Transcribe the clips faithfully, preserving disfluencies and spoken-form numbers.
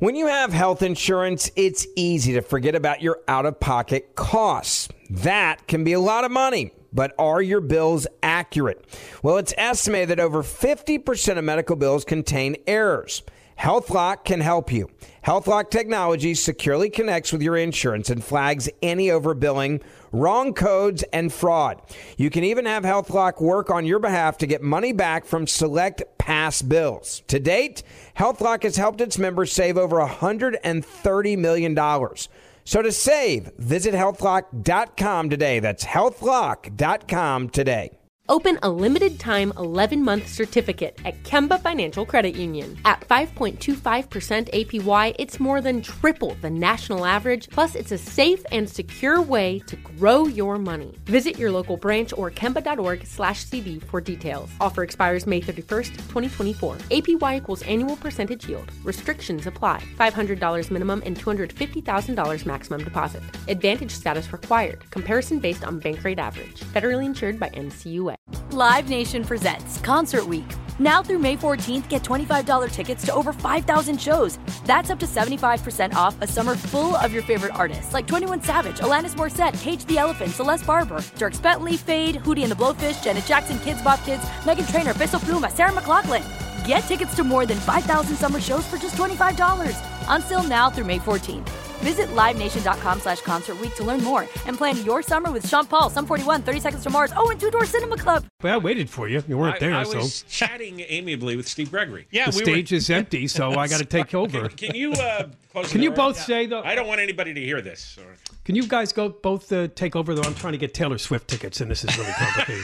When you have health insurance, it's easy to forget about your out-of-pocket costs. That can be a lot of money, but are your bills accurate? Well, it's estimated that over fifty percent of medical bills contain errors. HealthLock can help you. HealthLock technology securely connects with your insurance and flags any overbilling, wrong codes, and fraud. You can even have HealthLock work on your behalf to get money back from select past bills. To date, HealthLock has helped its members save over one hundred thirty million dollars. So to save, visit health lock dot com today. That's health lock dot com today. Open a limited-time eleven-month certificate at Kemba Financial Credit Union. At five point two five percent A P Y, it's more than triple the national average, plus it's a safe and secure way to grow your money. Visit your local branch or kemba.org slash CD for details. Offer expires May thirty-first, twenty twenty-four. A P Y equals annual percentage yield. Restrictions apply. five hundred dollars minimum and two hundred fifty thousand dollars maximum deposit. Advantage status required. Comparison based on bank rate average. Federally insured by N C U A. Live Nation presents Concert Week. Now through May fourteenth, get twenty-five dollars tickets to over five thousand shows. That's up to seventy-five percent off a summer full of your favorite artists like twenty-one Savage, Alanis Morissette, Cage the Elephant, Celeste Barber, Dierks Bentley, Fade, Hootie and the Blowfish, Janet Jackson, Kids Bop Kids, Meghan Trainor, Peso Pluma, Sarah McLachlan. Get tickets to more than five thousand summer shows for just twenty-five dollars. Until now through May fourteenth. Visit livenation.com slash concert week to learn more and plan your summer with Sean Paul, Sum forty-one, thirty Seconds to Mars, oh, and Two Door Cinema Club. Well, I waited for you. You weren't I, there, I so. I was chatting amiably with Steve Gregory. Yeah, the we stage were... is empty, so I got to take over. Can, can you uh, close Can the you door? both Yeah. say, though? I don't want anybody to hear this. Or... Can you guys go both uh, take over, though? I'm trying to get Taylor Swift tickets, and this is really complicated.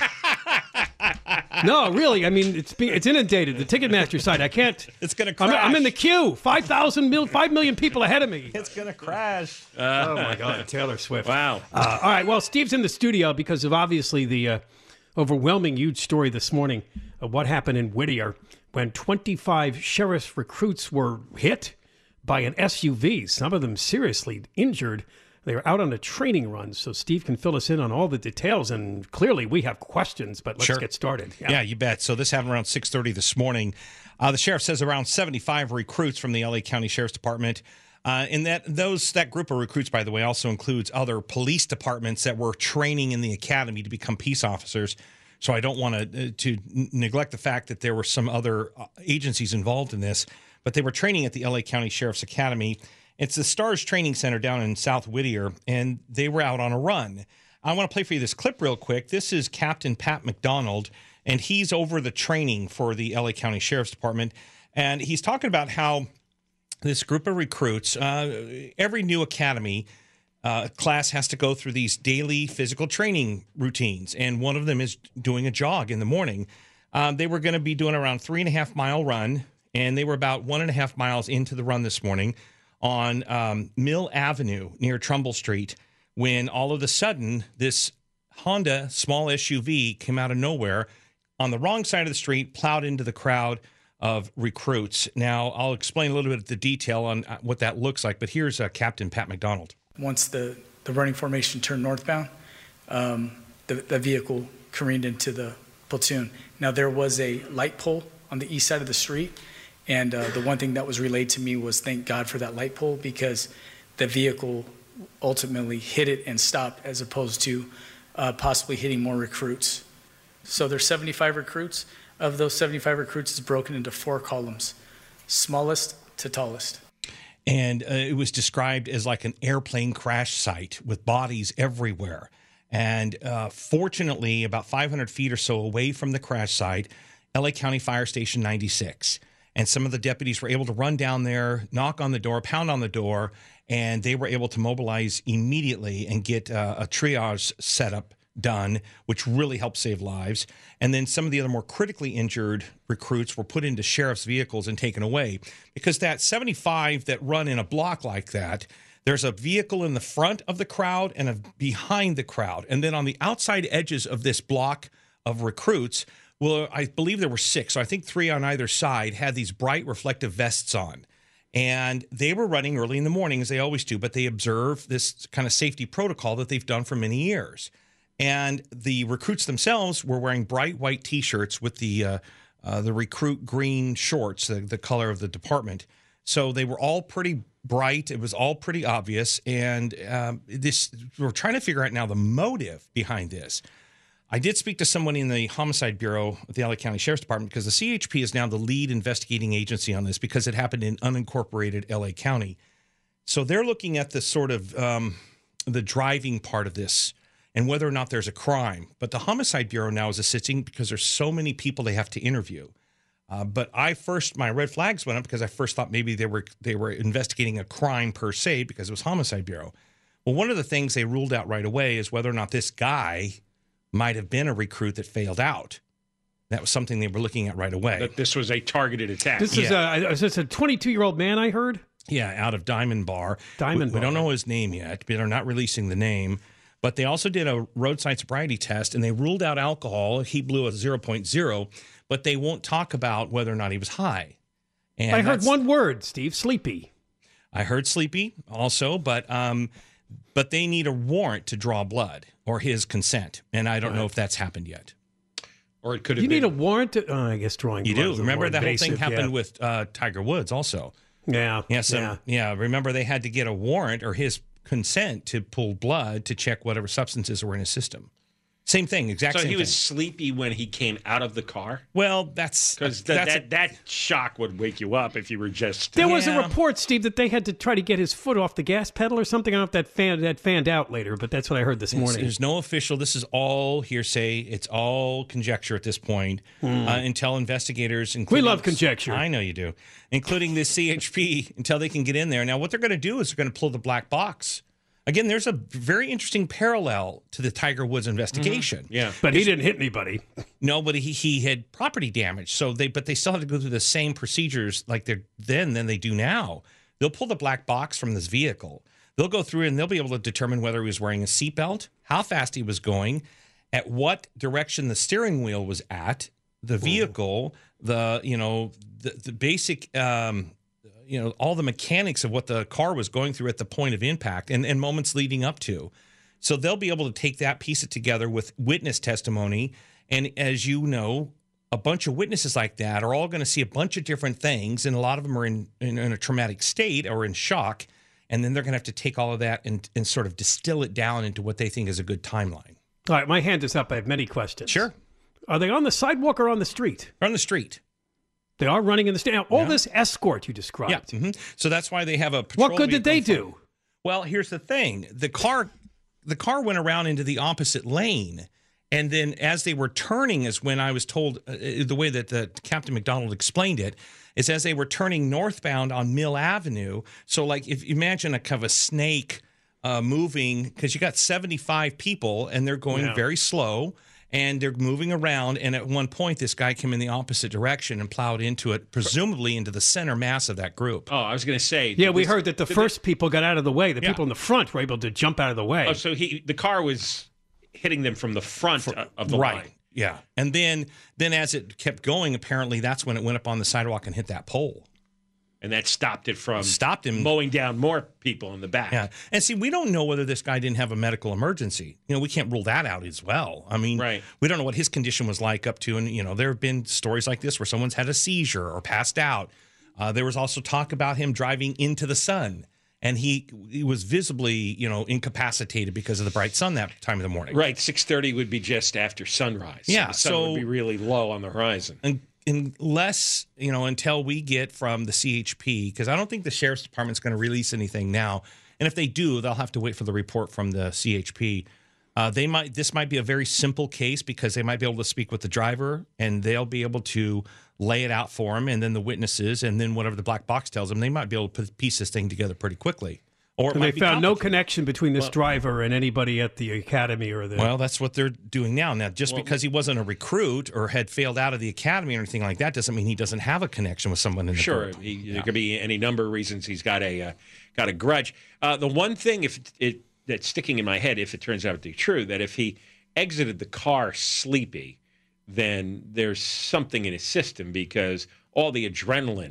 No, really. I mean, it's being, it's inundated. The Ticketmaster site. I can't. It's going to crash. I'm, I'm in the queue. Five thousand mil, five million people ahead of me. It's going to crash. Uh, oh my God, Taylor Swift. Wow. Uh, all right. Well, Steve's in the studio because of obviously the uh, overwhelming, huge story this morning of what happened in Whittier when twenty-five sheriff's recruits were hit by an S U V. Some of them seriously injured. They were out on a training run, so Steve can fill us in on all the details, and clearly we have questions, but let's Sure. get started. Yeah. yeah, you bet. So this happened around six thirty this morning. Uh, the sheriff says around seventy-five recruits from the L A County Sheriff's Department. Uh, and that those that group of recruits, by the way, also includes other police departments that were training in the academy to become peace officers. So I don't want to uh, to neglect the fact that there were some other agencies involved in this, but they were training at the L A County Sheriff's Academy. It's the STARS Training Center down in South Whittier, and they were out on a run. I want to play for you this clip real quick. This is Captain Pat McDonald, and he's over the training for the L A County Sheriff's Department. And he's talking about how this group of recruits, uh, every new academy uh, class has to go through these daily physical training routines, and one of them is doing a jog in the morning. Um, they were going to be doing around three and a half mile run, and they were about one and a half miles into the run this morning on um, Mill Avenue near Trumbull Street, when all of a sudden this Honda small S U V came out of nowhere on the wrong side of the street, plowed into the crowd of recruits. Now, I'll explain a little bit of the detail on what that looks like, but here's uh, Captain Pat McDonald. Once the, the running formation turned northbound, um, the, the vehicle careened into the platoon. Now, there was a light pole on the east side of the street, and uh, the one thing that was relayed to me was thank God for that light pole, because the vehicle ultimately hit it and stopped, as opposed to uh, possibly hitting more recruits. So there's seventy-five recruits. Of those seventy-five recruits, it's broken into four columns, smallest to tallest. And uh, it was described as like an airplane crash site with bodies everywhere. And uh, fortunately, about five hundred feet or so away from the crash site, L A County Fire Station ninety-six. And some of the deputies were able to run down there, knock on the door, pound on the door, and they were able to mobilize immediately and get uh, a triage setup done, which really helped save lives. And then some of the other more critically injured recruits were put into sheriff's vehicles and taken away, because that seventy-five that run in a block like that, there's a vehicle in the front of the crowd and a behind the crowd. And then on the outside edges of this block of recruits, well, I believe there were six. So I think three on either side had these bright reflective vests on. And they were running early in the morning, as they always do, but they observe this kind of safety protocol that they've done for many years. And the recruits themselves were wearing bright white T-shirts with the uh, uh, the recruit green shorts, the, the color of the department. So they were all pretty bright. It was all pretty obvious. And um, this we're trying to figure out now the motive behind this. I did speak to someone in the Homicide Bureau at the L A County Sheriff's Department because the C H P is now the lead investigating agency on this because it happened in unincorporated L A County. So they're looking at the sort of um, the driving part of this and whether or not there's a crime. But the Homicide Bureau now is assisting because there's so many people they have to interview. Uh, but I first, my red flags went up because I first thought maybe they were they were investigating a crime per se because it was Homicide Bureau. Well, one of the things they ruled out right away is whether or not this guy might have been a recruit that failed out. That was something they were looking at right away. That this was a targeted attack. This is Yeah. a, is this a twenty-two-year-old man, I heard? Yeah, out of Diamond Bar. Diamond we, we Bar. don't know his name yet. They're not releasing the name. But they also did a roadside sobriety test, and they ruled out alcohol. He blew a zero point zero, but they won't talk about whether or not he was high. And I heard that's- one word, Steve, sleepy. I heard sleepy also, but um, but they need a warrant to draw blood or his consent, and I don't know if that's happened yet. Or it could have You been. need a warrant to, uh, I guess drawing You blood do is a remember more that whole thing invasive, happened yeah. with uh, Tiger Woods also. Yeah. Yeah, so, yeah. yeah. Remember they had to get a warrant or his consent to pull blood to check whatever substances were in his system. Same thing, exact so same he thing. was sleepy when he came out of the car? Well, that's Because that's that, that shock would wake you up if you were just... There was a Yeah. report, Steve, that they had to try to get his foot off the gas pedal or something. I don't know if that fan, that fanned out later, but that's what I heard this There's- morning. There's no official. This is all hearsay. It's all conjecture at this point. Uh, until investigators, including, Hmm. love conjecture. I know you do, including the C H P, until they can get in there. Now, what they're going to do is they're going to pull the black box. Again, there's a very interesting parallel to the Tiger Woods investigation. Yeah. but he didn't hit anybody. No, but he, he had property damage. So they, but they still have to go through the same procedures like they're then than they do now. They'll pull the black box from this vehicle. They'll go through and they'll be able to determine whether he was wearing a seatbelt, how fast he was going, at what direction the steering wheel was at, the vehicle, the you know the the basic. Um, you know, all the mechanics of what the car was going through at the point of impact and, and moments leading up to. So they'll be able to take that, piece it together with witness testimony. And as you know, a bunch of witnesses like that are all going to see a bunch of different things. And a lot of them are in, in, in a traumatic state or in shock. And then they're going to have to take all of that and, and sort of distill it down into what they think is a good timeline. All right, my hand is up. I have many questions. Sure. Are they on the sidewalk or on the street? They're on the street. They are running in the street. Now, all this escort you described. Yeah. hmm So that's why they have a patrol What good did they vehicle. do? Well, here's the thing. The car the car went around into the opposite lane. And then as they were turning is when I was told uh, the way that the Captain McDonald explained it is as they were turning northbound on Mill Avenue. So like if you imagine a kind of a snake uh, moving because you got seventy-five people and they're going Yeah. very slow. And they're moving around, and at one point, this guy came in the opposite direction and plowed into it, presumably into the center mass of that group. Oh, I was going to say... Yeah, we was- heard that the did first people got out of the way. The Yeah. people in the front were able to jump out of the way. they- Oh, so he the car was hitting them from the front of the right. line. Yeah. And then, then as it kept going, apparently that's when it went up on the sidewalk and hit that pole. And that stopped it from Stopped him. mowing down more people in the back. Yeah. And see, we don't know whether this guy didn't have a medical emergency. You know, we can't rule that out as well. I mean, Right. we don't know what his condition was like up to. And, you know, there have been stories like this where someone's had a seizure or passed out. Uh, there was also talk about him driving into the sun. And he, he was visibly, you know, incapacitated because of the bright sun that time of the morning. Right, six thirty would be just after sunrise. So Yeah, the sun so- would be really low on the horizon. Un- unless, you know, until we get from the C H P, because I don't think the Sheriff's Department's going to release anything now. And if they do, they'll have to wait for the report from the C H P. Uh, they might. This might be a very simple case because they might be able to speak with the driver and they'll be able to lay it out for him, and then the witnesses, and then whatever the black box tells them, they might be able to put, piece this thing together pretty quickly. Or it and they might be found no complicated. connection between this driver and anybody at the academy or the. Well, that's what they're doing now. Now, just because he wasn't a recruit or had failed out of the academy or anything like that doesn't mean he doesn't have a connection with someone in the Sure, group. he, there could be any number of reasons he's got a uh, got a grudge. Uh, the one thing, if it that's sticking in my head, if it turns out to be true, that if he exited the car sleepy, then there's something in his system because all the adrenaline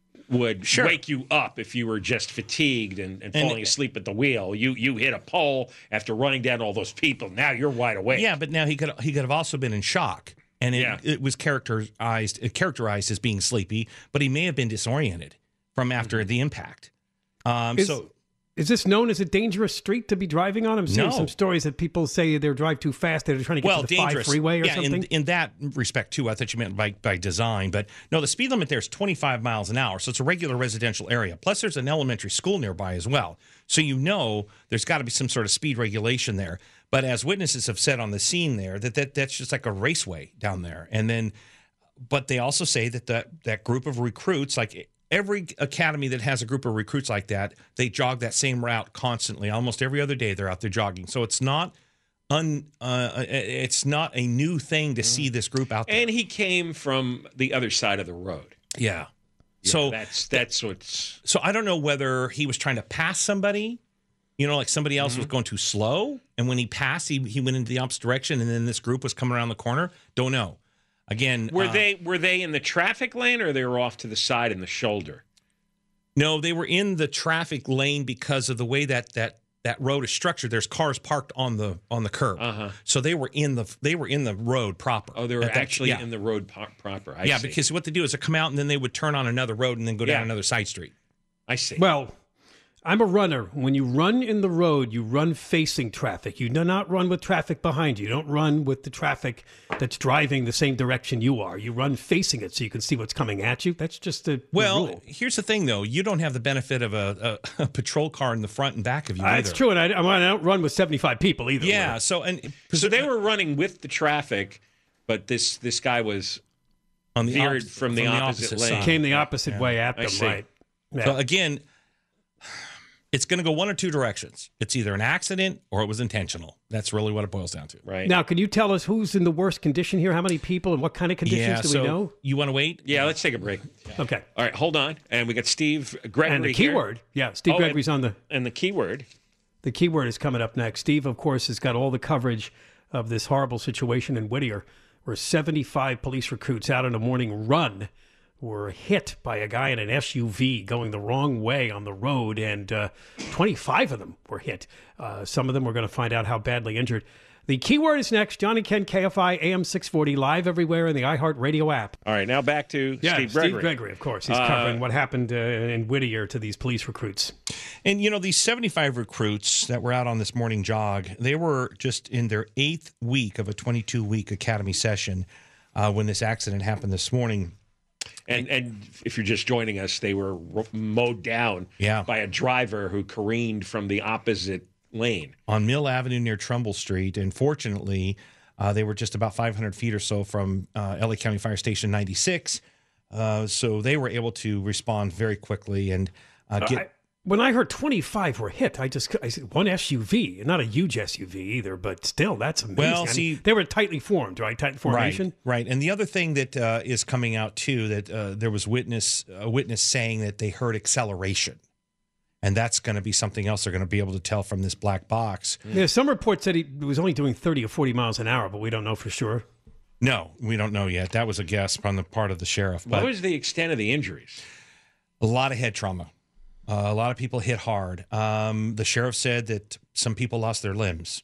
would Sure. wake you up if you were just fatigued and, and And- falling asleep at the wheel. You you hit a pole after running down all those people. Now you're wide awake. Yeah, but now he could he could have also been in shock, and it, Yeah. it was characterized it characterized as being sleepy, but he may have been disoriented from after the impact. Um, Is, so. is this known as a dangerous street to be driving on? I'm seeing No. some stories that people say they drive too fast. They're trying to get Well, to the dangerous. five freeway or yeah, something. In, in that respect, too. I thought you meant by, by design. But no, the speed limit there is twenty-five miles an hour. So it's a regular residential area. Plus, there's an elementary school nearby as well. So you know there's got to be some sort of speed regulation there. But as witnesses have said on the scene there, that, that that's just like a raceway down there. And then, but they also say that that, that group of recruits, like every academy that has a group of recruits like that, they jog that same route constantly. Almost every other day they're out there jogging. So it's not un, uh, it's not a new thing to see this group out there. And he came from the other side of the road. Yeah. Yeah, So that's that's what's so I don't know whether he was trying to pass somebody, you know, like somebody else Mm-hmm. was going too slow, and when he passed, he he went into the opposite direction, and then this group was coming around the corner. Don't know. Again, were uh, they were they in the traffic lane or they were off to the side in the shoulder? No, they were in the traffic lane because of the way that that that road is structured. There's cars parked on the on the curb, Uh-huh. so they were in the they were in the road proper. Oh, they were At that- actually yeah. in the road po- proper. I yeah, see. because what they do is they come out and then they would turn on another road and then go down Yeah. another side street. I see. Well, I'm a runner. When you run in the road, you run facing traffic. You do not run with traffic behind you. You don't run with the traffic that's driving the same direction you are. You run facing it so you can see what's coming at you. That's just a Well, rule. here's the thing, though. You don't have the benefit of a, a, a patrol car in the front and back of you Uh, either. it's true, and I, I don't run with seventy-five people either. Yeah. So and so they were running with the traffic, but this this guy was on the veered opposite- from the opposite lane. side. came the opposite Yeah. way at I them, see. right? Yeah. So again, it's going to go one or two directions. It's either an accident or it was intentional. That's really what it boils down to. right. Now, can you tell us who's in the worst condition here? How many people and what kind of conditions Yeah. do so we know? you want to wait? Yeah, let's take a break. Okay. All right, hold on. And we got Steve Gregory And the here. keyword, yeah, Steve Oh, Gregory's on the And the keyword. the keyword is coming up next. Steve, of course, has got all the coverage of this horrible situation in Whittier, where seventy-five police recruits out on a morning run were hit by a guy in an S U V going the wrong way on the road, and uh, twenty-five of them were hit. Uh, some of them we're going to find out how badly injured. The keyword is next. John and Ken, K F I, A M six forty, live everywhere in the iHeartRadio app. All right, now back to Yeah, Steve Steve Gregory. Gregory, of course. He's Uh, covering what happened uh, in Whittier to these police recruits. And, you know, these seventy-five recruits that were out on this morning jog, they were just in their eighth week of a twenty-two week academy session uh, when this accident happened this morning. And and if you're just joining us, they were ro- mowed down Yeah. by a driver who careened from the opposite lane. On Mill Avenue near Trumbull Street. And fortunately, uh, they were just about five hundred feet or so from uh, L A County Fire Station ninety-six. Uh, so they were able to respond very quickly and uh, get. I, when I heard twenty-five were hit, I just I said one S U V, not a huge S U V either, but still, that's amazing. Well, I mean, see- they were tightly formed, right? Tight formation. Right, right. And the other thing that uh, is coming out too, that uh, there was witness a witness saying that they heard acceleration, and that's going to be something else they're going to be able to tell from this black box. Yeah, some reports said he was only doing thirty or forty miles an hour, but we don't know for sure. No, we don't know yet. That was a guess on the part of the sheriff. What But was the extent of the injuries? a lot of head trauma. Uh, a lot of people hit hard. Um, the sheriff said that some people lost their limbs.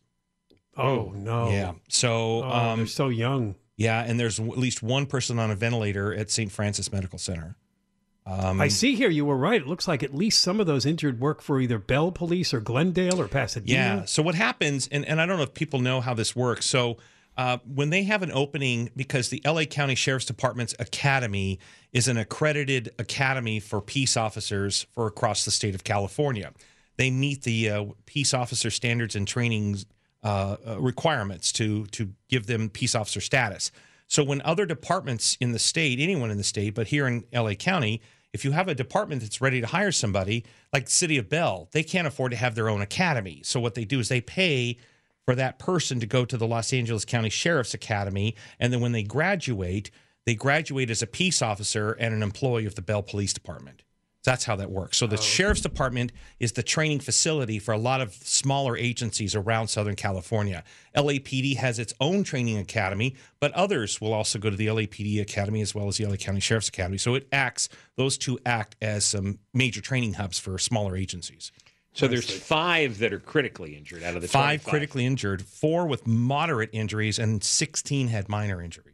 Oh no! Yeah. So, Oh, um, they're so young. yeah, and there's at least one person on a ventilator at Saint Francis Medical Center. Um, I see here you were right. It looks like at least some of those injured work for either Bell Police or Glendale or Pasadena. Yeah. So what happens, and, and I don't know if people know how this works. So uh, when they have an opening, because the L A County Sheriff's Department's Academy is an accredited academy for peace officers for across the state of California. They meet the uh, peace officer standards and training uh, uh, requirements to to give them peace officer status. So when other departments in the state, anyone in the state, but here in L A County, if you have a department that's ready to hire somebody, like the city of Bell, they can't afford to have their own academy. So what they do is they pay for that person to go to the Los Angeles County Sheriff's Academy, and then when they graduate, they graduate as a peace officer and an employee of the Bell Police Department. That's how that works. So the Sheriff's Department is the training facility for a lot of smaller agencies around Southern California. L A P D has its own training academy, but others will also go to the L A P D Academy as well as the L A County Sheriff's Academy. So it acts, those two act as some major training hubs for smaller agencies. So there's five that are critically injured out of the Five twenty-five. critically injured, four with moderate injuries, and sixteen had minor injuries.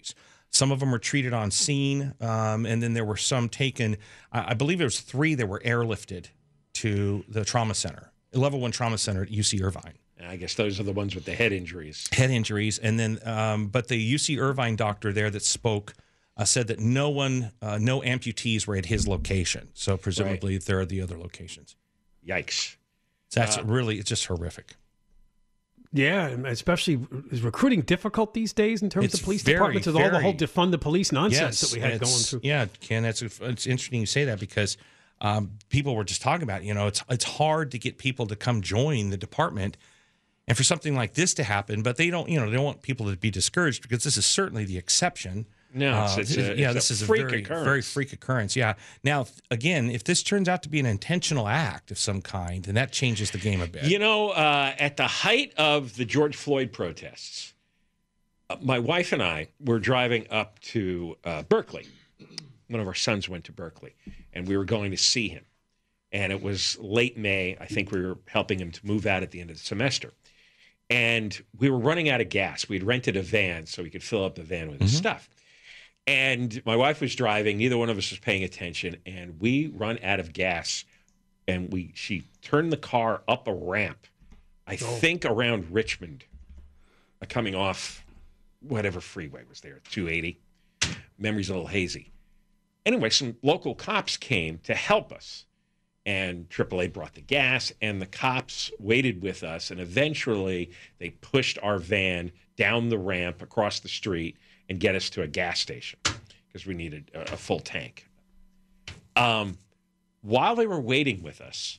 Some of them were treated on scene, um, and then there were some taken. I, I believe there was three that were airlifted to the trauma center, level one trauma center at U C Irvine. I guess those are the ones with the head injuries. Head injuries, and then, um, but the U C Irvine doctor there that spoke uh, said that no one, uh, no amputees were at his location. So presumably right. there are the other locations. Yikes! So that's uh, really, it's just horrific. Yeah, especially is recruiting difficult these days in terms it's of police very, departments with very, all the whole defund the police nonsense yes, that we had going through. Yeah, Ken, that's it's interesting you say that because um, people were just talking about, you know, it's it's hard to get people to come join the department. And for something like this to happen, but they don't, you know, they don't want people to be discouraged because this is certainly the exception. No, it's, uh, it's a, yeah, it's this a is a freak very, occurrence. very freak occurrence. Yeah. Now, again, if this turns out to be an intentional act of some kind, then that changes the game a bit. You know, uh, at the height of the George Floyd protests, uh, my wife and I were driving up to uh, Berkeley. One of our sons went to Berkeley, and we were going to see him. And it was late May. I think we were helping him to move out at the end of the semester. And we were running out of gas. We had rented a van so we could fill up the van with his mm-hmm. stuff. And my wife was driving. Neither one of us was paying attention. And we run out of gas. And we she turned the car up a ramp, I oh. think around Richmond, uh, coming off whatever freeway was there, two eighty. Memory's a little hazy. Anyway, some local cops came to help us. And triple A brought the gas, and the cops waited with us, and eventually they pushed our van down the ramp across the street and get us to a gas station because we needed a, a full tank. Um, while they were waiting with us,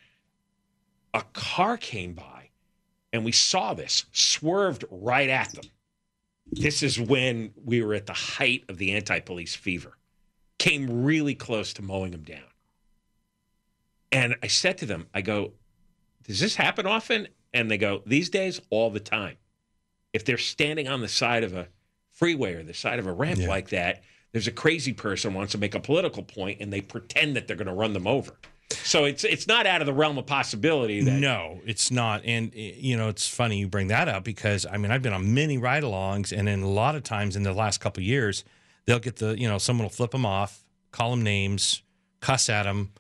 a car came by, and we saw this, swerved right at them. This is when we were at the height of the anti-police fever. Came really close to mowing them down. And I said to them, I go, does this happen often? And they go, these days, all the time. If they're standing on the side of a freeway or the side of a ramp yeah. like that, there's a crazy person who wants to make a political point, and they pretend that they're going to run them over. So it's it's not out of the realm of possibility. That No, it's not. And, you know, it's funny you bring that up because, I mean, I've been on many ride-alongs, and then a lot of times in the last couple of years, they'll get the, you know, someone will flip them off, call them names, cuss at them,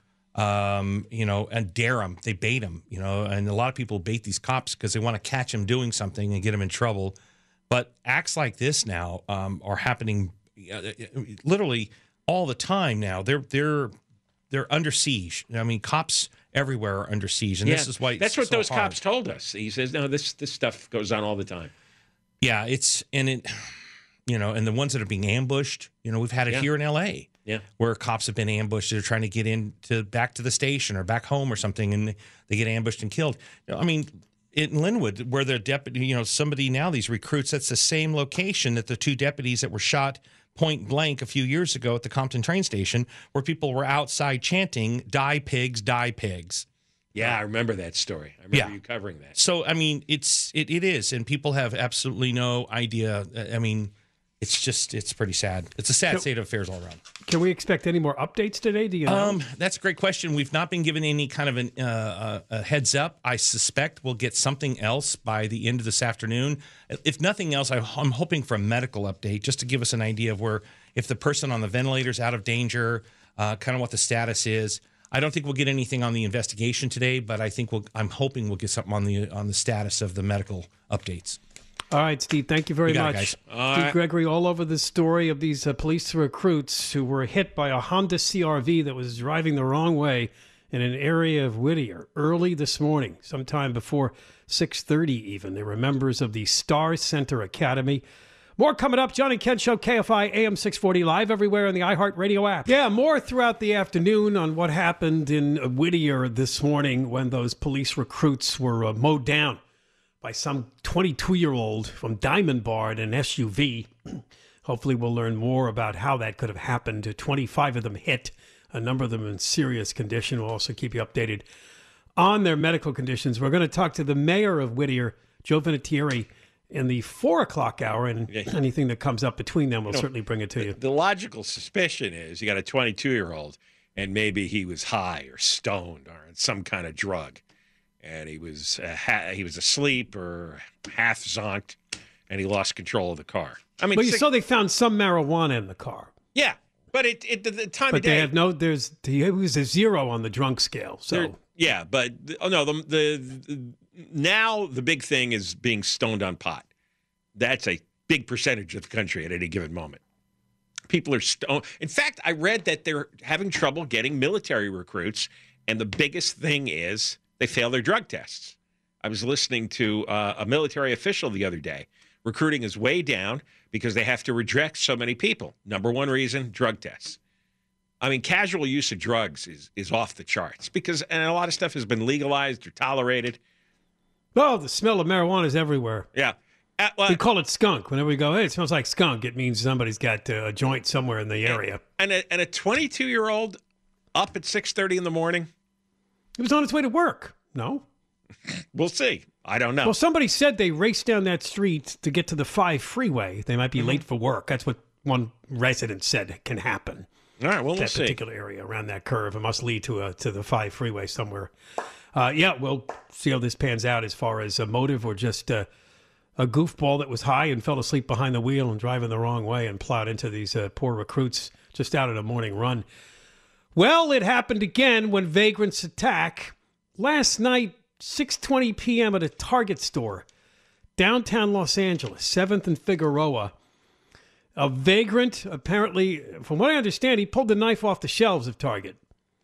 um, you know, and dare them. They bait them, you know, and a lot of people bait these cops because they want to catch them doing something and get them in trouble. But acts like this now um, are happening uh, literally all the time now. They're they're they're under siege. I mean, cops everywhere are under siege, and yeah, this is why it's that's what so those hard. cops told us. He says, no, this this stuff goes on all the time. Yeah, it's and it, you know, and the ones that are being ambushed. You know, we've had it yeah. here in L A Yeah, where cops have been ambushed. They're trying to get into back to the station or back home or something, and they get ambushed and killed. I mean, in Linwood, where the deputy, you know, somebody now these recruits. That's the same location that the two deputies that were shot point blank a few years ago at the Compton train station, where people were outside chanting "Die pigs, die pigs." Yeah, I remember that story. I remember yeah. you covering that. So I mean, it's it it is, and people have absolutely no idea. I mean. It's just, it's pretty sad. It's a sad state of affairs all around. Can we expect any more updates today? Do you know? Um, that's a great question. We've not been given any kind of an, uh, a heads up. I suspect we'll get something else by the end of this afternoon. If nothing else, I'm hoping for a medical update just to give us an idea of where, if the person on the ventilator is out of danger, uh, kind of what the status is. I don't think we'll get anything on the investigation today, but I think we'll, I'm hoping we'll get something on the on the status of the medical updates. All right, Steve, thank you very you much. It, Steve right. Gregory, all over the story of these uh, police recruits who were hit by a Honda C R V that was driving the wrong way in an area of Whittier early this morning, sometime before six thirty even. They were members of the Star Center Academy. More coming up. John and Ken Show, K F I A M six forty, live everywhere on the iHeartRadio app. Yeah, more throughout the afternoon on what happened in Whittier this morning when those police recruits were uh, mowed down by some twenty-two-year-old from Diamond Bar in an S U V. Hopefully we'll learn more about how that could have happened. twenty-five of them hit, a number of them in serious condition. We'll also keep you updated on their medical conditions. We're going to talk to the mayor of Whittier, Joe Vinatieri, in the four o'clock hour, and yeah. anything that comes up between them, we'll you know, certainly bring it to the, you. The logical suspicion is you got a twenty-two-year-old, and maybe he was high or stoned or on some kind of drug. And he was uh, ha- he was asleep or half zonked, and he lost control of the car. I mean, but you six, saw they found some marijuana in the car. yeah, but it, it the, the time But of day. they have no. There's it was a zero on the drunk scale. So There- yeah, but oh no, the, the, the now the big thing is being stoned on pot. That's a big percentage of the country at any given moment. People are stoned. In fact, I read that they're having trouble getting military recruits, and the biggest thing is they fail their drug tests. I was listening to uh, a military official the other day. Recruiting is way down because they have to reject so many people. Number one reason, drug tests. I mean, casual use of drugs is, is off the charts because and a lot of stuff has been legalized or tolerated. oh, the smell of marijuana is everywhere. Yeah. Uh, well, We call it skunk. Whenever we go, hey, it smells like skunk, it means somebody's got uh, a joint somewhere in the area. and a, and a twenty-two-year-old up at six thirty in the morning, It was on its way to work. No. we'll see. I don't know. Well, somebody said they raced down that street to get to the five freeway. They might be Mm-hmm. late for work. That's what one resident said can happen. All right, well, we'll that see. particular area around that curve. It must lead to a, to the five freeway somewhere. Uh, yeah, we'll see how this pans out as far as a motive or just uh, a goofball that was high and fell asleep behind the wheel and driving the wrong way and plowed into these uh, poor recruits just out of a morning run. Well, it happened again when vagrants attack. Last night, six twenty p.m. at a Target store, downtown Los Angeles, seventh and Figueroa. A vagrant, apparently, from what I understand, he pulled the knife off the shelves of Target.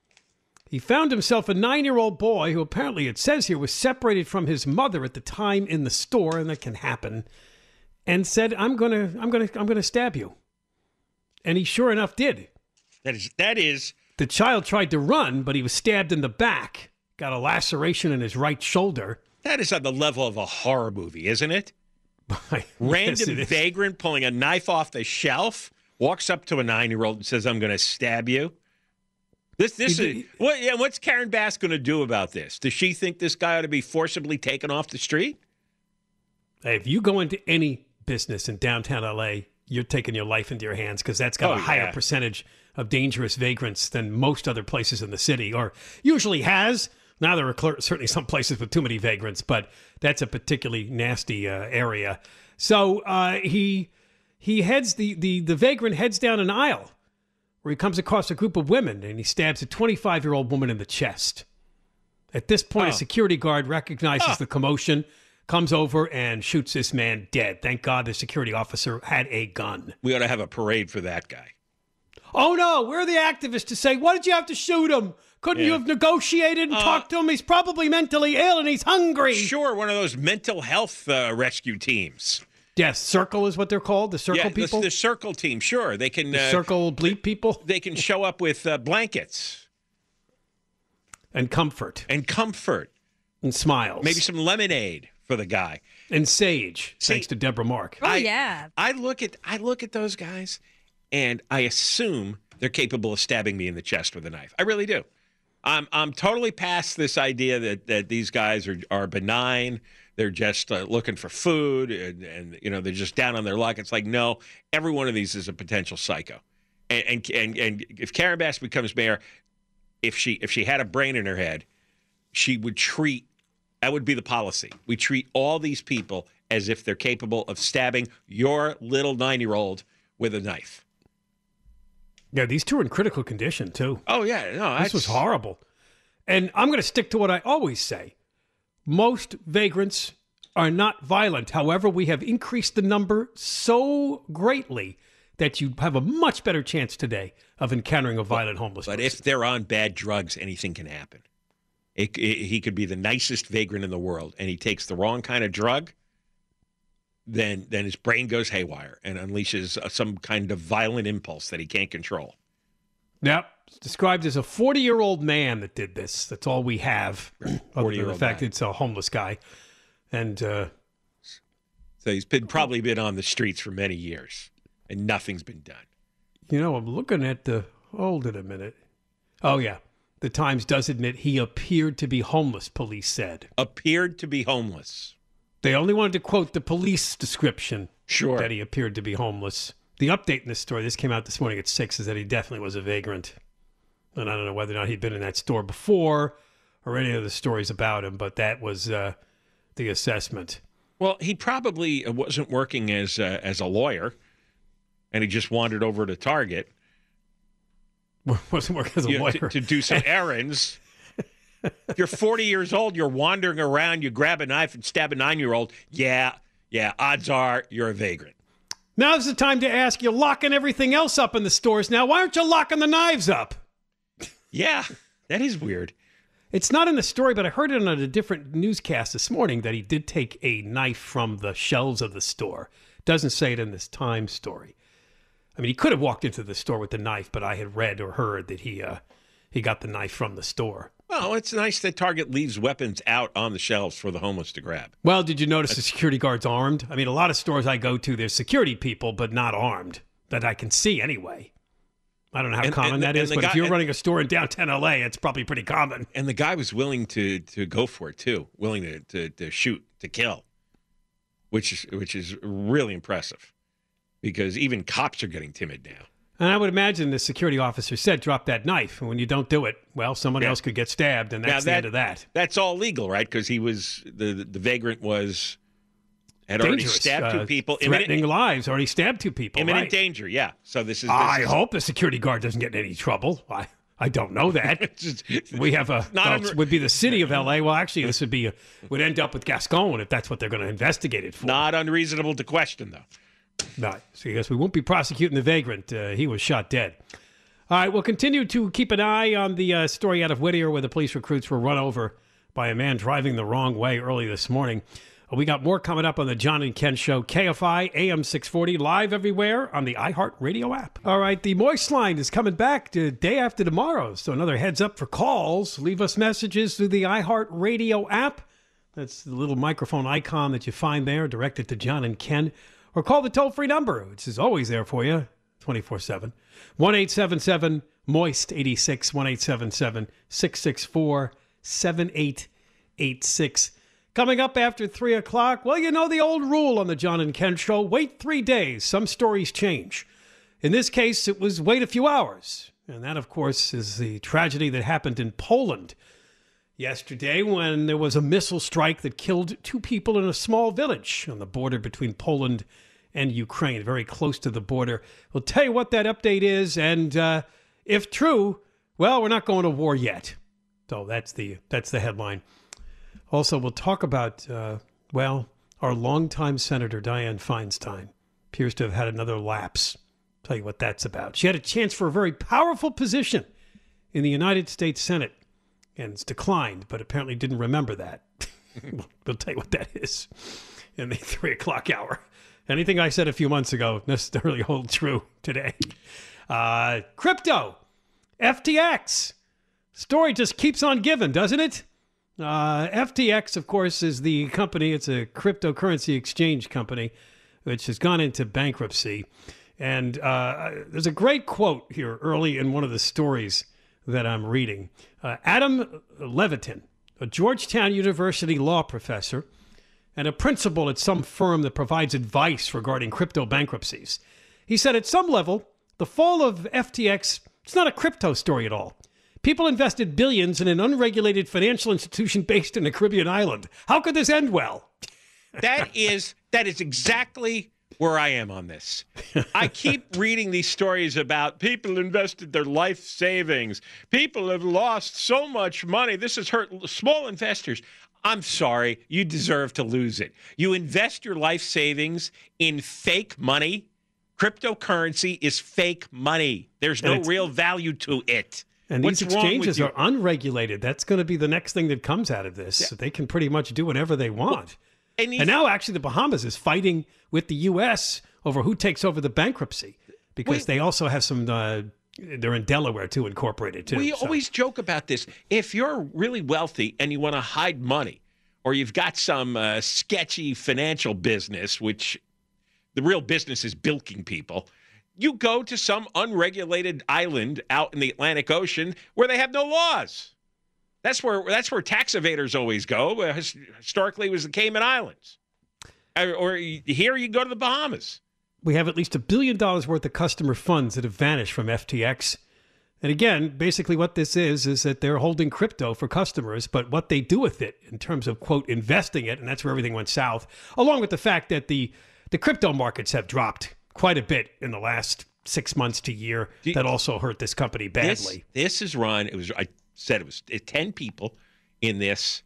He found himself a nine-year-old boy who apparently, it says here, was separated from his mother at the time in the store, and that can happen, and said, I'm gonna, I'm gonna, I'm gonna stab you. And he sure enough did. That is that is The child tried to run, but he was stabbed in the back, got a laceration in his right shoulder. that is on the level of a horror movie, isn't it? Yes, Random it is. vagrant pulling a knife off the shelf, walks up to a nine-year-old and says, I'm going to stab you. This, this He- is what? Yeah, what's Karen Bass going to do about this? Does she think this guy ought to be forcibly taken off the street? Hey, if you go into any business in downtown L A, you're taking your life into your hands because that's got Oh, a higher yeah. percentage of dangerous vagrants than most other places in the city, or usually has. Now there are cl- certainly some places with too many vagrants, but that's a particularly nasty uh, area. So uh, he he heads the, the the vagrant heads down an aisle where he comes across a group of women and he stabs a twenty-five-year-old woman in the chest. At this point, Oh. a security guard recognizes Oh. the commotion, comes over and shoots this man dead. Thank God the security officer had a gun. We ought to have a parade for that guy. Oh no, we're the activists to say, why did you have to shoot him? Couldn't you Yeah. have negotiated and Uh, talked to him? He's probably mentally ill and he's hungry. Sure, one of those mental health uh, rescue teams. Yes, Circle is what they're called, the Circle yeah, people. The, the Circle team. Sure, they can. the uh, Circle bleep people They can show up with uh, blankets and comfort and comfort, and smiles. maybe some lemonade for the guy. and sage, See- thanks to Deborah Mark. Oh, I- yeah. I look at I look at those guys, and I assume they're capable of stabbing me in the chest with a knife. I really do. I'm I'm totally past this idea that, that these guys are are benign. They're just uh, looking for food, and, and you know they're just down on their luck. It's like no, every one of these is a potential psycho. And and and, and if Karen Bass becomes mayor, if she if she had a brain in her head, she would treat. That would be the policy. We treat all these people as if they're capable of stabbing your little nine-year-old with a knife. Yeah, these two are in critical condition too. Oh yeah, no, This was horrible. And I'm going to stick to what I always say. Most vagrants are not violent. However, we have increased the number so greatly that you have a much better chance today of encountering a violent homeless But person. if they're on bad drugs, anything can happen. It, it, he could be the nicest vagrant in the world, and he takes the wrong kind of drug, then then his brain goes haywire and unleashes uh, some kind of violent impulse that he can't control. Yep. It's described as a forty-year-old man that did this. That's all we have. Other than the forty-year-old fact guy. it's a homeless guy. And uh, So he's been probably been on the streets for many years, and nothing's been done. You know, I'm looking at the. Hold it a minute. Oh, yeah. The Times does admit he appeared to be homeless, police said. Appeared to be homeless. They only wanted to quote the police description Sure. that he appeared to be homeless. The update in this story, this came out this morning at six, is that he definitely was a vagrant. And I don't know whether or not he'd been in that store before or any of the stories about him, but that was uh, the assessment. Well, he probably wasn't working as uh, as a lawyer. and he just wandered over to Target. Wasn't working as a you know, lawyer. to, to do some errands. If you're forty years old, you're wandering around, you grab a knife and stab a nine-year-old. Yeah, yeah, odds are you're a vagrant. Now's the time to ask, you're locking everything else up in the stores now. Why aren't you locking the knives up? Yeah, that is weird. It's not in the story, but I heard it on a different newscast this morning that he did take a knife from the shelves of the store. Doesn't say it in this Time story. I mean, he could have walked into the store with the knife, but I had read or heard that he uh, he got the knife from the store. Well, it's nice that Target leaves weapons out on the shelves for the homeless to grab. Well, did you notice the security guard's armed? I mean, a lot of stores I go to, there's security people, but not armed, that I can see anyway. I don't know how and, common and, that and is, the but guy, if you're and, running a store in downtown L A, it's probably pretty common. And the guy was willing to to go for it, too, willing to, to, to shoot, to kill, which is, which is really impressive because even cops are getting timid now. And I would imagine the security officer said, drop that knife. And when you don't do it, well, someone yeah. else could get stabbed, and that's now, that, the end of that. That's all legal, right? Because he was, the, the, the vagrant was, had Dangerous. already stabbed two uh, people. Threatening imminent, lives, already stabbed two people. Imminent right. danger, yeah. So this is. This I is, hope the security guard doesn't get in any trouble. I, I don't know that. just, we have a, not well, unre- it would be the city of L A. Well, actually, this would be, a, would end up with Gascon if that's what they're going to investigate it for. Not unreasonable to question, though. No, so I guess we won't be prosecuting the vagrant. Uh, he was shot dead. All right, we'll continue to keep an eye on the uh, story out of Whittier where the police recruits were run over by a man driving the wrong way early this morning. Uh, we got more coming up on the John and Ken Show, K F I, A M six forty, live everywhere on the iHeartRadio app. All right, the Moist Line is coming back the day after tomorrow, so another heads up for calls. Leave us messages through the iHeartRadio app. That's the little microphone icon that you find there, directed to John and Ken. Or call the toll-free number, which is always there for you, twenty-four seven. one eight seven seven moist eighty-six, one eight seven seven, six six four, seven eight eight six. Coming up after three o'clock, well, you know the old rule on the John and Ken Show, wait three days. Some stories change. In this case, it was wait a few hours. And that, of course, is the tragedy that happened in Poland yesterday when there was a missile strike that killed two people in a small village on the border between Poland and Ukraine, very close to the border. We'll tell you what that update is, and uh, if true, well, we're not going to war yet. So that's the that's the headline. Also, we'll talk about, uh, well, our longtime Senator Dianne Feinstein appears to have had another lapse. Tell you what that's about. She had a chance for a very powerful position in the United States Senate, and it's declined, but apparently didn't remember that. We'll tell you what that is in the three o'clock hour. Anything I said a few months ago necessarily holds true today. Uh, crypto, F T X. Story just keeps on giving, doesn't it? Uh, F T X, of course, is the company. It's a cryptocurrency exchange company, which has gone into bankruptcy. And uh, there's a great quote here early in one of the stories that I'm reading. Uh, Adam Levitin, a Georgetown University law professor, and a principal at some firm that provides advice regarding crypto bankruptcies. He said at some level, the fall of F T X, it's not a crypto story at all. People invested billions in an unregulated financial institution based in a Caribbean island. How could this end well? That is that is exactly where I am on this. I keep reading these stories about people invested their life savings. People have lost so much money. This has hurt small investors. I'm sorry, you deserve to lose it. You invest your life savings in fake money. Cryptocurrency is fake money. There's no real value to it. And What's these exchanges are unregulated. That's going to be the next thing that comes out of this. Yeah. So they can pretty much do whatever they want. Well, and, and now actually the Bahamas is fighting with the U S over who takes over the bankruptcy because we, they also have some, uh, they're in Delaware too, incorporated too. We so. always joke about this. If you're really wealthy and you want to hide money or you've got some uh, sketchy financial business, which the real business is bilking people, you go to some unregulated island out in the Atlantic Ocean where they have no laws. That's where that's where tax evaders always go. Uh, historically, it was the Cayman Islands. Or, or here you go to the Bahamas. We have at least a billion dollars worth of customer funds that have vanished from F T X. And again, basically what this is, is that they're holding crypto for customers, but what they do with it in terms of, quote, investing it, and that's where everything went south, along with the fact that the, the crypto markets have dropped quite a bit in the last six months to year you, that also hurt this company badly. This, this is run, it was, I said it was ten people in this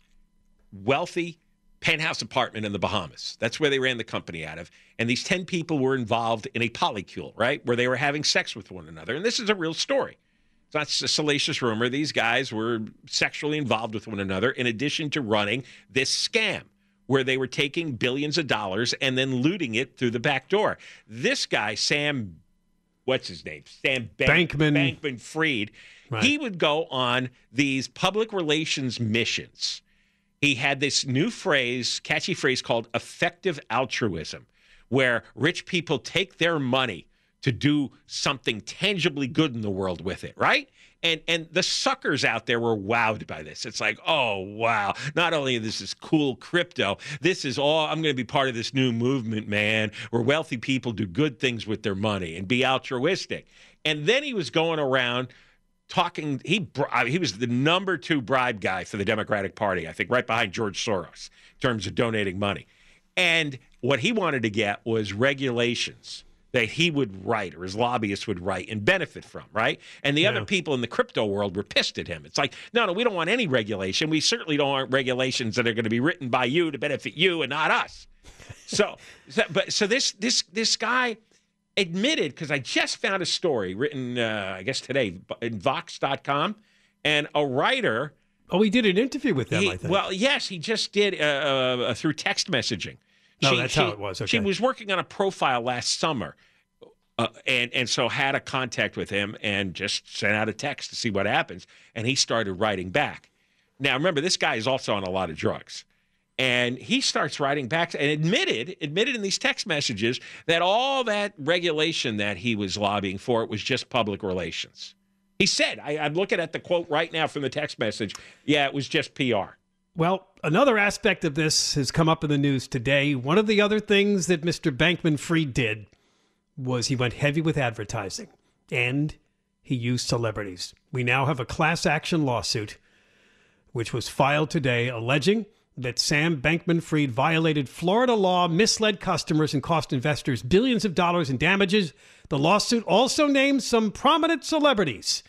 wealthy penthouse apartment in the Bahamas. That's where they ran the company out of. And these ten people were involved in a polycule, right, where they were having sex with one another. And this is a real story. It's not a salacious rumor. These guys were sexually involved with one another in addition to running this scam where they were taking billions of dollars and then looting it through the back door. This guy, Sam, what's his name? Sam Bank- Bankman. Bankman-Fried, Right. he would go on these public relations missions. He had this new phrase, catchy phrase called effective altruism, where rich people take their money to do something tangibly good in the world with it, right? And and the suckers out there were wowed by this. It's like, oh, wow. Not only this is cool crypto, this is all, I'm going to be part of this new movement, man, where wealthy people do good things with their money and be altruistic. And then he was going around talking, he he was the number two bribe guy for the Democratic Party, I think, right behind George Soros in terms of donating money. And what he wanted to get was regulations that he would write or his lobbyists would write and benefit from, right? And the Yeah. other people in the crypto world were pissed at him. It's like, no, no, we don't want any regulation. We certainly don't want regulations that are going to be written by you to benefit you and not us. So, so but so this this this guy admitted, because I just found a story written, uh, I guess today, in Vox dot com, and a writer. Oh, he did an interview with them, he, I think. Well, yes, he just did uh, uh, through text messaging. No, that's how it was, She okay. was working on a profile last summer, uh, and and so had a contact with him and just sent out a text to see what happens. And he started writing back. Now, remember, this guy is also on a lot of drugs. And he starts writing back and admitted, admitted in these text messages that all that regulation that he was lobbying for was just public relations. He said, I, I'm looking at the quote right now from the text message. Yeah, it was just P R. Well, another aspect of this has come up in the news today. One of the other things that Mister Bankman-Fried did was he went heavy with advertising, and he used celebrities. We now have a class action lawsuit, which was filed today, alleging that Sam Bankman-Fried violated Florida law, misled customers, and cost investors billions of dollars in damages. The lawsuit also names some prominent celebrities.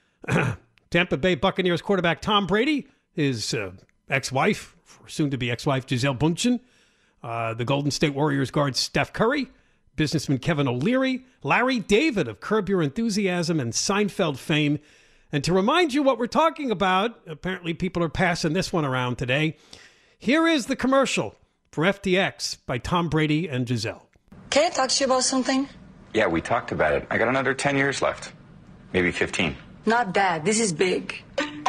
Tampa Bay Buccaneers quarterback Tom Brady, his uh, ex-wife, soon-to-be ex-wife Gisele Bündchen, uh, the Golden State Warriors guard Steph Curry, businessman Kevin O'Leary, Larry David of Curb Your Enthusiasm and Seinfeld fame. And to remind you what we're talking about, apparently people are passing this one around today. Here is the commercial for F T X by Tom Brady and Gisele. Can I talk to you about something? Yeah, we talked about it. I got another ten years left. Maybe fifteen. Not bad. This is big.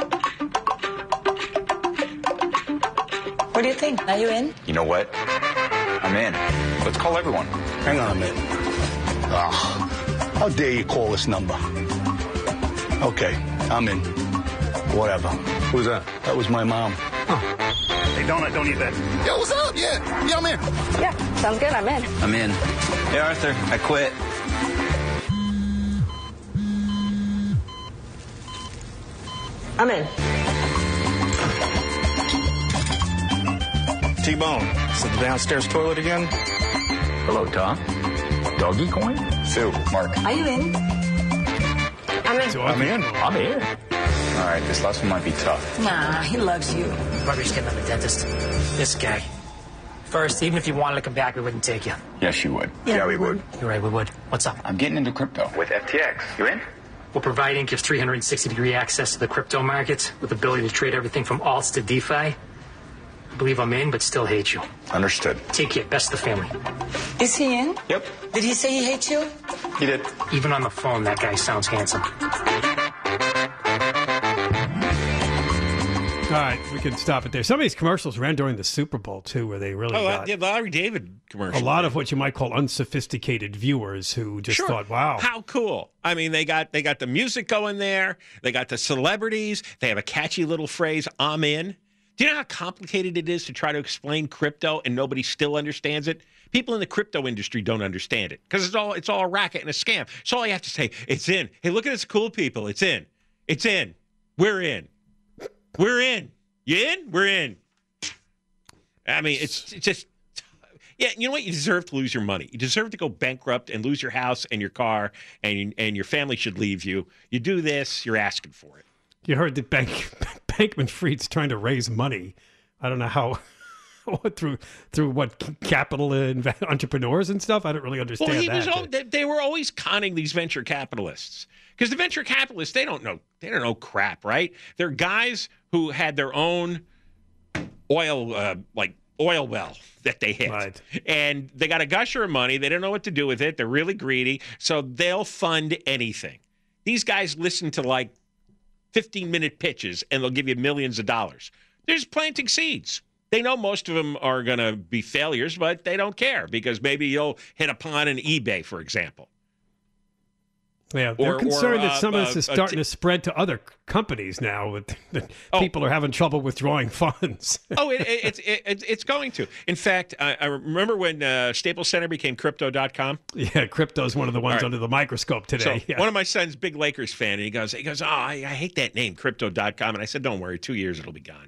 What do you think? Are you in? You know what? I'm in. Let's call everyone. Hang on a minute. Oh, how dare you call this number? Okay, I'm in. Whatever. Who's that? That was my mom. Oh. Hey, Donut, don't eat that. Yo, what's up? Yeah, yeah, I'm in. Yeah, sounds good. I'm in. I'm in. Hey, Arthur, I quit. I'm in. T-Bone, is it the downstairs toilet again? Hello, Tom. Doggy coin? Sue, Mark. Are you in? I'm in. I'm in. I'm in. All right, this last one might be tough. Nah, he loves you. Barbie's getting on the dentist. This guy. First, even if you wanted to come back, we wouldn't take you. Yes, you would. Yeah, we would. You're right, we would. What's up? I'm getting into crypto. With F T X. You in? We're providing you three hundred sixty degree access to the crypto markets with the ability to trade everything from alts to DeFi. I believe I'm in, but still hate you. Understood. Take care. Best of the family. Is he in? Yep, Did he say he hates you? he did. Even on the phone, that guy sounds handsome. All right, we can stop it there. Some of these commercials ran during the Super Bowl, too, where they really Oh, got the Larry David commercial. a lot of what you might call unsophisticated viewers who just Sure. thought, wow. How cool. I mean, they got they got the music going there. They got the celebrities. They have a catchy little phrase, I'm in. Do you know how complicated it is to try to explain crypto and nobody still understands it? People in the crypto industry don't understand it because it's all it's all a racket and a scam. So all you have to say, it's in. Hey, look at us cool people. It's in. It's in. We're in. We're in. You in? We're in. I mean, it's, it's just, Yeah, you know what? You deserve to lose your money. You deserve to go bankrupt and lose your house and your car, and and your family should leave you. You do this, you're asking for it. You heard that Bank Bankman-Fried's trying to raise money. I don't know how. What, through through what capital and entrepreneurs and stuff? I don't really understand well, he that. Was all, they, they were always conning these venture capitalists because the venture capitalists they don't know they don't know crap, right? They're guys who had their own oil uh, like oil well that they hit, right. And they got a gusher of money. They don't know what to do with it. They're really greedy, so they'll fund anything. These guys listen to like fifteen minute pitches and they'll give you millions of dollars. They're just planting seeds. They know most of them are going to be failures, but they don't care because maybe you'll hit upon an eBay, for example. Yeah, they're or, concerned or, that some uh, of this is uh, starting t- to spread to other companies now. With that oh. people are having trouble withdrawing funds. oh, it, it, it's it, it's going to. In fact, I, I remember when uh, Staples Center became Crypto dot com. Yeah, crypto's one of the ones right. under the microscope today. So yeah. One of my son's big Lakers fan, and he goes, he goes, oh, I, I hate that name, Crypto dot com. And I said, don't worry, two years it'll be gone.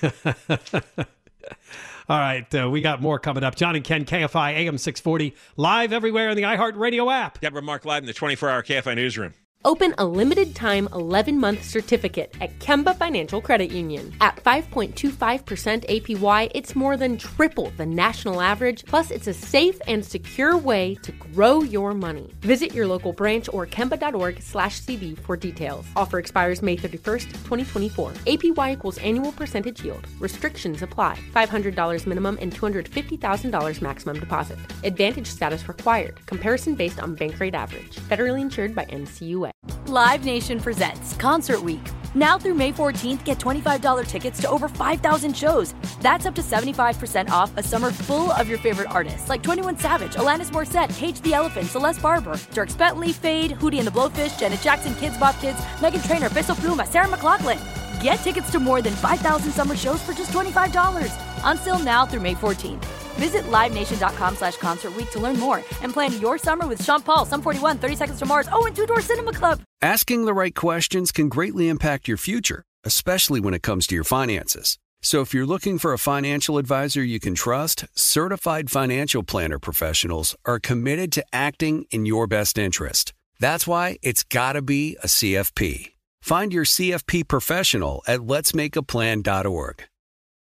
All right, uh, we got more coming up. John and Ken, K F I, A M six forty, live everywhere in the iHeartRadio app. Deborah Mark live in the twenty-four hour K F I newsroom. Open a limited-time eleven-month certificate at Kemba Financial Credit Union. At five point two five percent A P Y, it's more than triple the national average, plus it's a safe and secure way to grow your money. Visit your local branch or kemba.org slash CD for details. Offer expires May thirty-first, twenty twenty-four. A P Y equals annual percentage yield. Restrictions apply. five hundred dollars minimum and two hundred fifty thousand dollars maximum deposit. Advantage status required. Comparison based on bank rate average. Federally insured by N C U A. Live Nation presents Concert Week. Now through May fourteenth, get twenty-five dollars tickets to over five thousand shows. That's up to seventy-five percent off a summer full of your favorite artists like twenty-one Savage, Alanis Morissette, Cage the Elephant, Celeste Barber, Dierks Bentley, Fade, Hootie and the Blowfish, Janet Jackson, Kids Bop Kids, Meghan Trainor, Bissell Pluma, Sarah McLachlan. Get tickets to more than five thousand summer shows for just twenty-five dollars. Until now through May fourteenth. Visit livenation.com slash concert week to learn more and plan your summer with Sean Paul, Sum forty-one, thirty Seconds to Mars, oh, and Two Door Cinema Club. Asking the right questions can greatly impact your future, especially when it comes to your finances. So if you're looking for a financial advisor you can trust, certified financial planner professionals are committed to acting in your best interest. That's why it's got to be a C F P. Find your C F P professional at lets make a plan dot org.